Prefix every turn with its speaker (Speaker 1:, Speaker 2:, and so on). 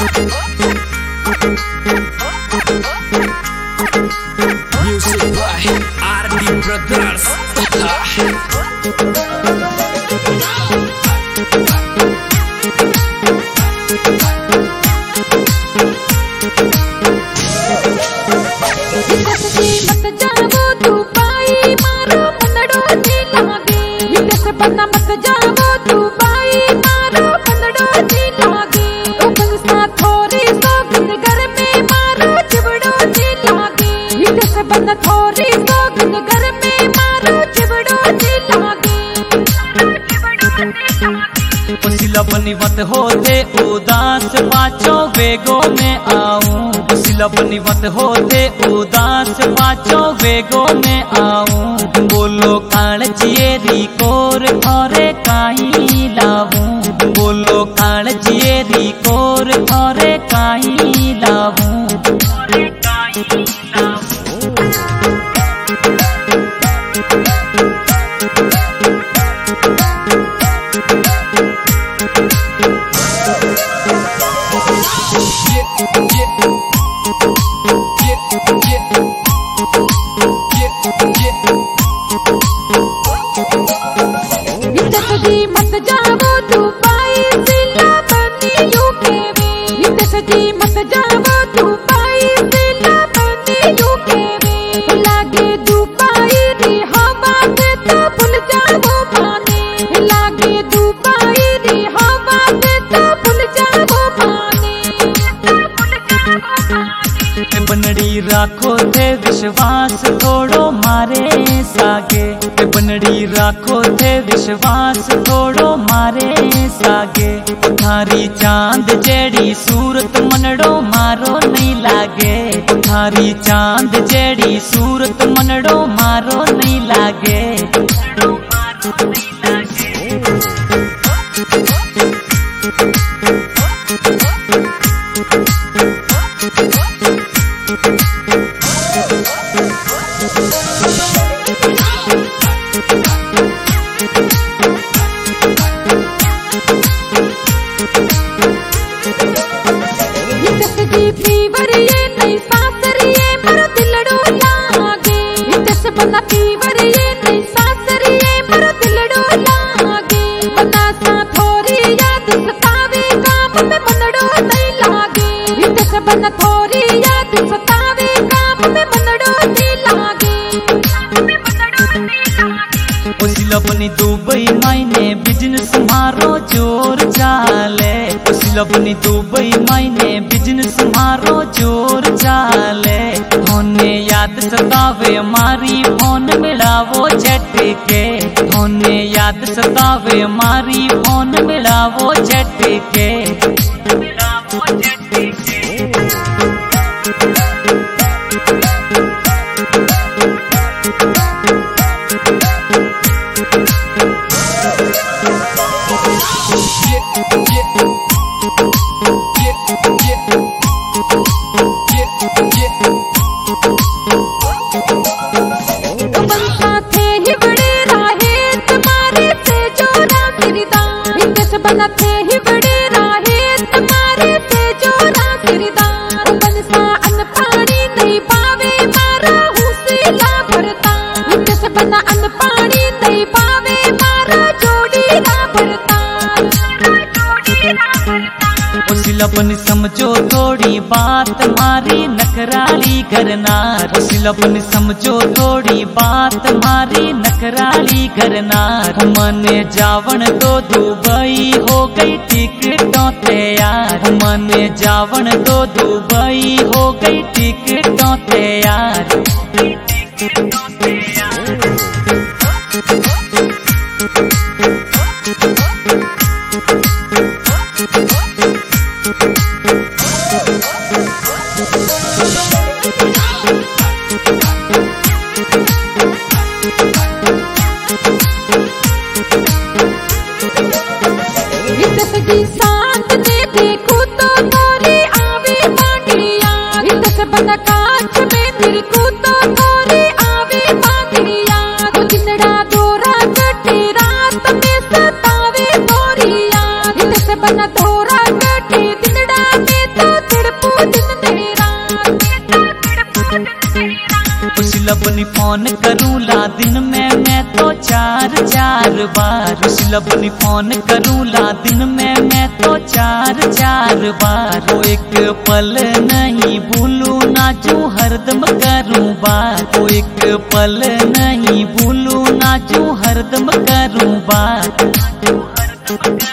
Speaker 1: Music by RD Brothers.
Speaker 2: मत जावो तू बाई मारो पंदड़ो जी लागे ओपन सा थोरी सोगंद घर में मारो चिबड़ो जी लागे इधर से बंद थोरी सोगंद घर में मारो चिबड़ो जी लागे
Speaker 3: पसीला बनीवत होते उदास पाचो वेगो में आऊं पसीला बनीवत होते उदास पाचो वेगो में आऊं बोलो कान जिएरी कोर थोरे काई लाऊं बोलो कान जिएरी कोर थोरे काई लाऊं
Speaker 2: मत जावो तू पाई सिला बनी यूके में इधर से मत जावो तू पाई सिला बनी यूके में लागे दुबई री हवा से तो भूल जावो पानी लागे दुबई री हवा से तो भूल जावो पानी
Speaker 3: बनड़ी राखो थे विश्वास थोड़ो मारे सागे बनड़ी राखो थे विश्वास थोड़ो मारे सागे थारी चांद जेड़ी सूरत मनड़ो मारो नहीं लागे थारी चांद जेड़ी सूरत मनड़ो मारो नहीं लागे
Speaker 2: फीवर ये नहीं सासर ये मरो दिलड़ो लागे इतस बना फीवर ये नहीं सासर ये मरो दिलड़ो लागे बना सा थोरी याद सतावे काम में मनड़ो नहीं लागे इतस बना थोरी याद सतावे काम में मनड़ो नहीं लागे
Speaker 3: लबनी दुबई मायने बिजनेस मारो जोर चाले लबनी दुबई मायने बिजनेस मारो जोर चाले होने याद सतावे मारी फोन मिलावो झटके होने याद सतावे मारी फोन मिलावो झटके
Speaker 2: बना थे ही बड़े राहे तुम्हारे से जो राजदार बन सा अन पानी नहीं पावे मारा हुसीला भरता इतस बना अन पानी नहीं पावे मारा जोड़ी ना भरता
Speaker 3: लबन समझो थोड़ी बात मारी नखराली करनार लबन समझो थोड़ी बात मारी नखराली करनार मने जावन तो दुबई हो गई टिकटों तैयार मने जावन तो दुबई हो गई टिकटों तैयार
Speaker 2: साथ में देखो तो थोड़ी आवे बांगड़िया इतस बना कांच में मेरे को तो थोड़ी आवे बांगड़िया तो जिंदड़ा दोरा कटे रात में सतावे थोड़िया इतस बना दोरा कटे जिंदड़ा में तो
Speaker 3: उसी लबनी फोन करूला दिन में मैं तो चार चार बार। उसी लबनी फोन करूला दिन में मैं तो चार चार बार। वो एक पल नहीं भूलू ना जो हरदम करूं बात। वो एक पल नहीं भूलू ना जो हरदम करूं बात।